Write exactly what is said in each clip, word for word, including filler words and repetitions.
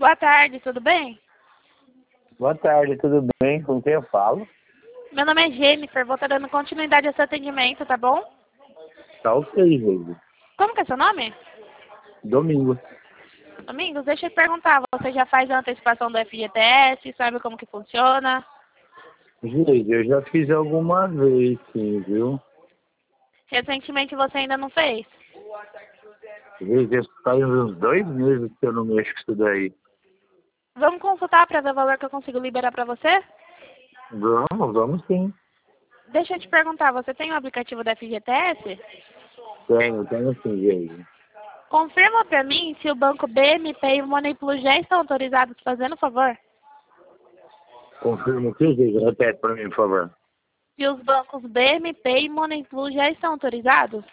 Boa tarde, tudo bem? Boa tarde, tudo bem? Com quem eu falo? Meu nome é Jennifer, vou estar dando continuidade ao seu atendimento, tá bom? Tá ok, gente. Como que é seu nome? Domingo. Domingos, deixa eu te perguntar, você já faz a antecipação do F G T S, sabe como que funciona? Gente, eu já fiz alguma vez, sim, viu? Recentemente você ainda não fez? Gente, faz uns dois meses que eu não mexo com isso daí. Vamos consultar para ver o valor que eu consigo liberar para você? Vamos, vamos sim. Deixa eu te perguntar, você tem o aplicativo da F G T S? Tenho, tenho sim, gente. Confirma para mim se o banco B M P e o Money Plus já estão autorizados, fazendo favor. Confirma o que, gente? Repete pra mim, por favor. Se os bancos B M P e Money Plus já estão autorizados?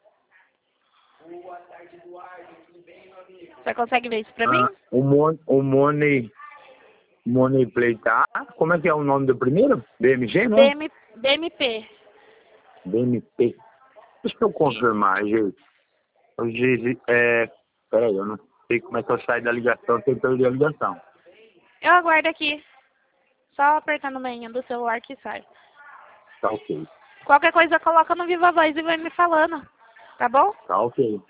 Você consegue ver isso para mim? Ah, o, mon, o Money... Money Play tá? Como é que é o nome do primeiro? B M G, né? BM, B M P. B M P. Deixa eu confirmar, gente. Hoje, é... Peraí, eu não sei como é que eu saio da ligação sem perder a ligação. Eu aguardo aqui. Só apertar no menu do celular que sai. Tá ok. Qualquer coisa coloca no Viva Voz e vai me falando. Tá bom? Tá ok.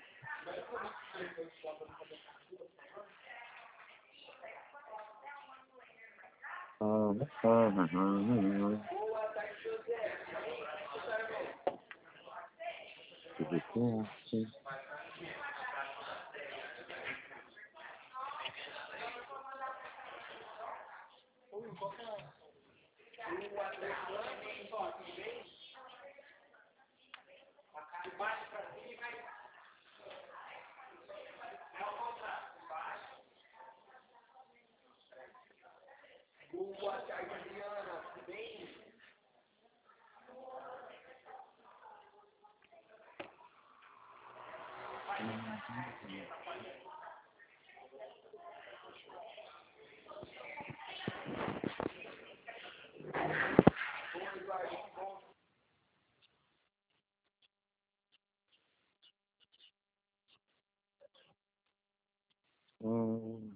Hum.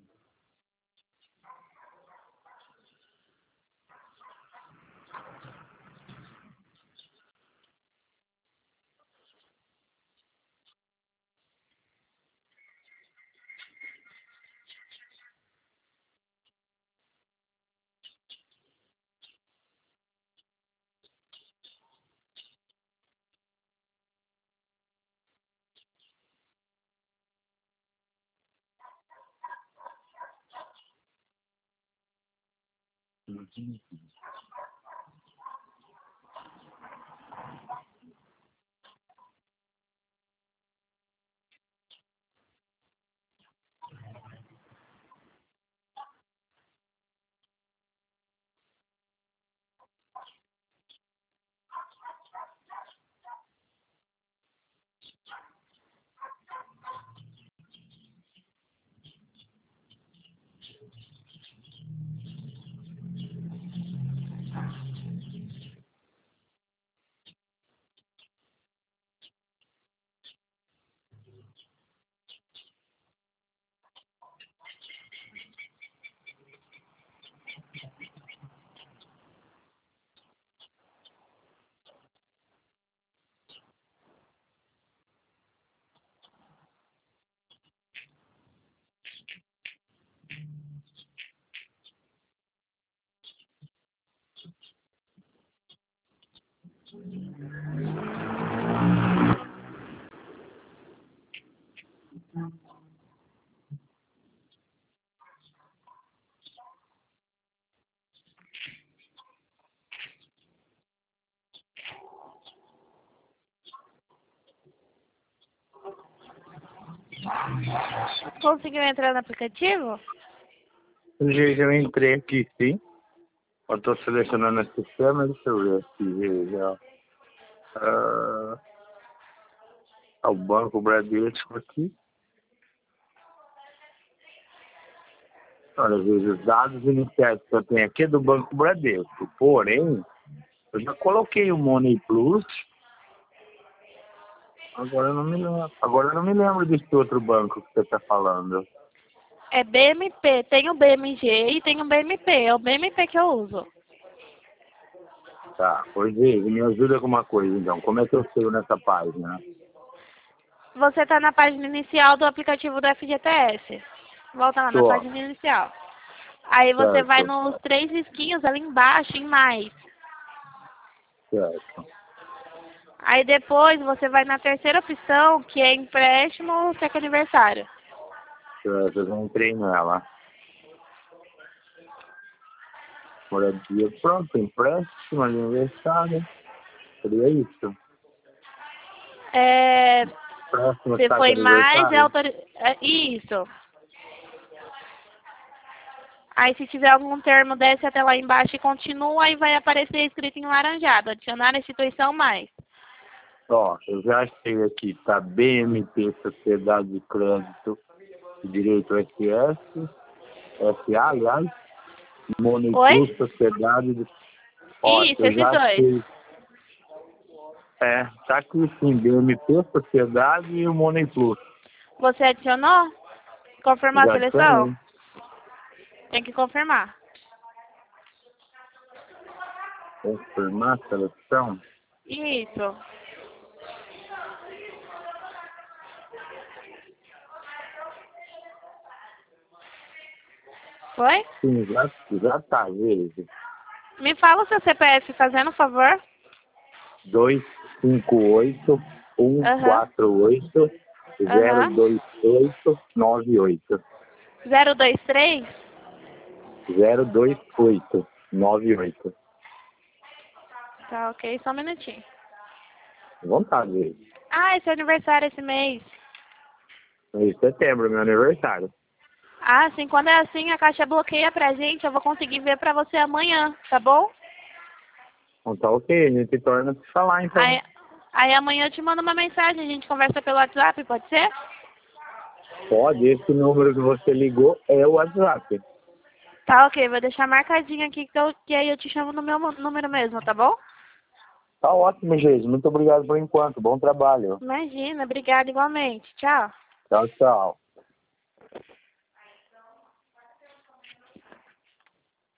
Conseguiu entrar no aplicativo? Gente, eu entrei aqui, sim. Eu tô selecionando esse sistema, deixa eu ver aqui, veja. Ah, é o Banco Bradesco aqui. Olha, veja, os dados iniciais que eu tenho aqui é do Banco Bradesco. Porém, eu já coloquei o Money Plus. Agora eu não me lembro. Agora eu não me lembro desse outro banco que você está falando. É B M P. Tem o B M G e tem o B M P. É o B M P que eu uso. Tá, pois é, me ajuda com uma coisa então. Como é que eu sigo nessa página? Você está na página inicial do aplicativo do F G T S. Volta lá na Tô. página inicial. Aí você Certo. vai nos três risquinhos ali embaixo, em mais. Certo. Aí depois você vai na terceira opção, que é empréstimo cheque aniversário. Certo, eu já entrei nela. Moradia pronto, empréstimo, aniversário. Seria isso. É, Próximo se saque foi mais, é aniversário. autori... é isso. Aí se tiver algum termo, desce até lá embaixo e continua, aí vai aparecer escrito em laranjado, adicionar a instituição mais. Ó, eu já achei aqui, tá? B M P, Sociedade de Crédito Direito S S, S A, aliás, Money Oi? Plus, Sociedade de... Ó, Isso, eu esses já dois. achei. É, tá aqui sim, B M P, Sociedade e o Money Plus. Você adicionou? Confirmar a Já seleção? adicionei. Tem que confirmar. Confirmar a seleção. Isso. Foi? Sim, já, já tá, veja. Me fala o seu C P F, fazendo favor. dois cinco oito, um Aham. quatro oito, zero Aham. dois oito, nove oito. zero dois três? zero dois oito, nove oito. Tá, ok. Só um minutinho. Vontade, veja. Ah, esse é aniversário esse mês. Em setembro, meu aniversário. Ah, sim. Quando é assim, a caixa bloqueia pra gente. Eu vou conseguir ver pra você amanhã, tá bom? Então tá ok, a gente torna a se falar então. Aí, aí amanhã eu te mando uma mensagem, a gente conversa pelo WhatsApp, pode ser? Pode, esse número que você ligou é o WhatsApp. Tá, ok. Vou deixar marcadinho aqui que, eu, que aí eu te chamo no meu número mesmo, tá bom? Tá ótimo, gente. Muito obrigado por enquanto. Bom trabalho. Imagina. Obrigada igualmente. Tchau. Tchau, tchau.